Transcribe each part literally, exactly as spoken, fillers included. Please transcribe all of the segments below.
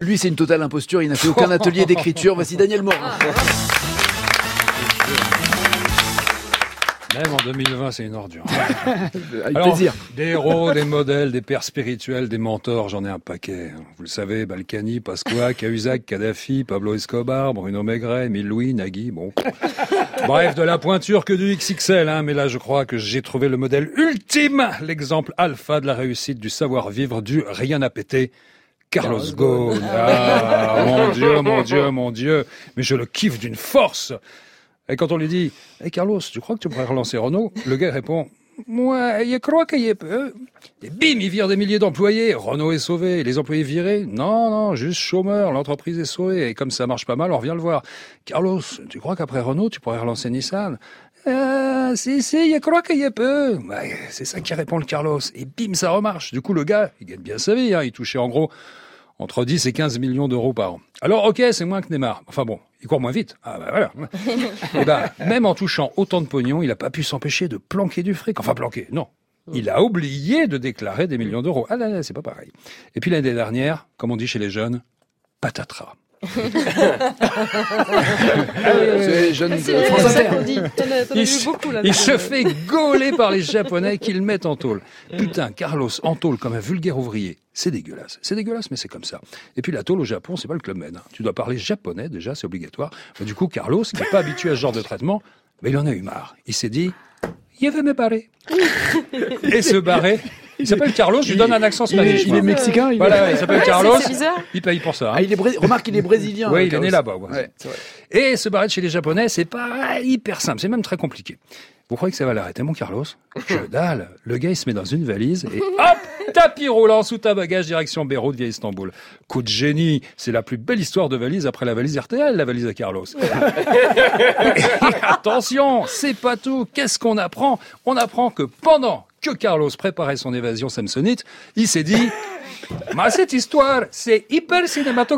Lui, c'est une totale imposture. Il n'a fait aucun atelier d'écriture. Voici Daniel Morin. Même en deux mille vingt, c'est une ordure. Avec Alors, plaisir. Des héros, des modèles, des pères spirituels, des mentors, j'en ai un paquet. Vous le savez, Balkany, Pasqua, Cahuzac, Kadhafi, Pablo Escobar, Bruno Maigret, Émile Louis, Nagui, bon. Bref, de la pointure que du X X L, hein, mais là, je crois que j'ai trouvé le modèle ultime, l'exemple alpha de la réussite du savoir-vivre, du rien à péter. Carlos Ghosn. Ah, mon Dieu, mon Dieu, mon Dieu. Mais je le kiffe d'une force. Et quand on lui dit hey « Carlos, tu crois que tu pourrais relancer Renault ?» Le gars répond « Moi, je crois qu'il y peut. » Et bim, il vire des milliers d'employés. Renault est sauvé. Les employés virés ? Non, non, juste chômeur. L'entreprise est sauvée. Et comme ça marche pas mal, on revient le voir. « Carlos, tu crois qu'après Renault, tu pourrais relancer Nissan ?» Euh, si, si, je crois qu'il y peut. Ouais, c'est ça qui répond le Carlos. Et bim, ça remarche. Du coup, le gars, il gagne bien sa vie. Hein. Il touchait en gros entre dix et quinze millions d'euros par an. Alors, ok, c'est moins que Neymar. Enfin bon, il court moins vite. Ah bah voilà. Et ben, même en touchant autant de pognon, il n'a pas pu s'empêcher de planquer du fric. Enfin, planquer, non. Il a oublié de déclarer des millions d'euros. Ah là là, c'est pas pareil. Et puis l'année dernière, comme on dit chez les jeunes, patatras. Ah oui, c'est jeune de France Inter. Il, beaucoup, là, il se fait gauler par les Japonais qui le mettent en tôle. Putain, Carlos en tôle comme un vulgaire ouvrier. C'est dégueulasse. C'est dégueulasse, mais c'est comme ça. Et puis la tôle au Japon, c'est pas le Club Med. Hein. Tu dois parler japonais, déjà, c'est obligatoire. Mais du coup, Carlos, qui n'est pas habitué à ce genre de traitement, mais il en a eu marre. Il s'est dit, je vais me barrer. Et se barrer. Il s'appelle Carlos, je lui donne un accent spanish. Il, il est mexicain. Il voilà, est... il s'appelle Carlos. Il paye pour ça. Hein. Ah, il est bré... Remarque, il est brésilien. Oui, hein, il est né là-bas. Ouais. Ouais, c'est vrai. Et se barrer de chez les Japonais, c'est pas hyper simple, c'est même très compliqué. Vous croyez que ça va l'arrêter, mon Carlos ? Que dalle. Le gars, il se met dans une valise et hop, tapis roulant sous ta bagage direction Beyrouth via Istanbul. Coup de génie. C'est la plus belle histoire de valise après la valise R T L, la valise à Carlos. Et attention, c'est pas tout. Qu'est-ce qu'on apprend ? On apprend que pendant que Carlos préparait son évasion samsonite, il s'est dit « Mais cette histoire, c'est hyper cinématographique !»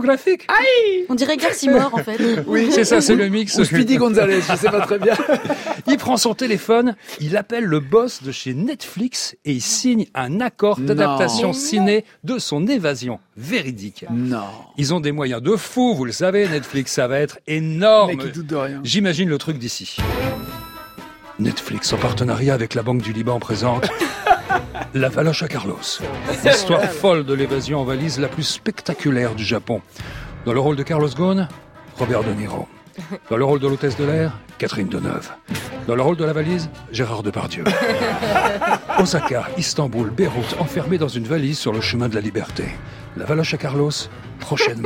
Aïe ! On dirait Garcimore, en fait. Oui, c'est ça, c'est le mix. Ou Speedy Gonzalez, je sais pas très bien. Il prend son téléphone, il appelle le boss de chez Netflix et il signe un accord d'adaptation non. ciné de son évasion véridique. Non. Ils ont des moyens de fou, vous le savez, Netflix, ça va être énorme. Mec, il doute de rien. J'imagine le truc d'ici. Netflix, en partenariat avec la Banque du Liban, présente La Valoche à Carlos. L'histoire folle de l'évasion en valise la plus spectaculaire du Japon. Dans le rôle de Carlos Ghosn, Robert De Niro. Dans le rôle de l'hôtesse de l'air, Catherine Deneuve. Dans le rôle de la valise, Gérard Depardieu. Osaka, Istanbul, Beyrouth, enfermés dans une valise sur le chemin de la liberté. La Valoche à Carlos, prochainement.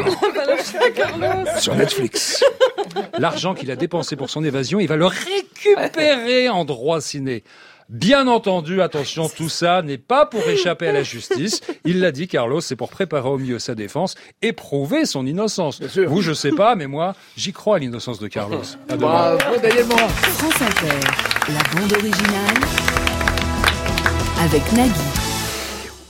Sur Netflix. L'argent qu'il a dépensé pour son évasion, il va le récupérer en droit ciné. Bien entendu, attention, tout ça n'est pas pour échapper à la justice. Il l'a dit, Carlos, c'est pour préparer au mieux sa défense et prouver son innocence. Vous, je sais pas, mais moi, j'y crois à l'innocence de Carlos. À demain. Bravo, Daniel Morin. France Inter, la bande originale avec Nagui.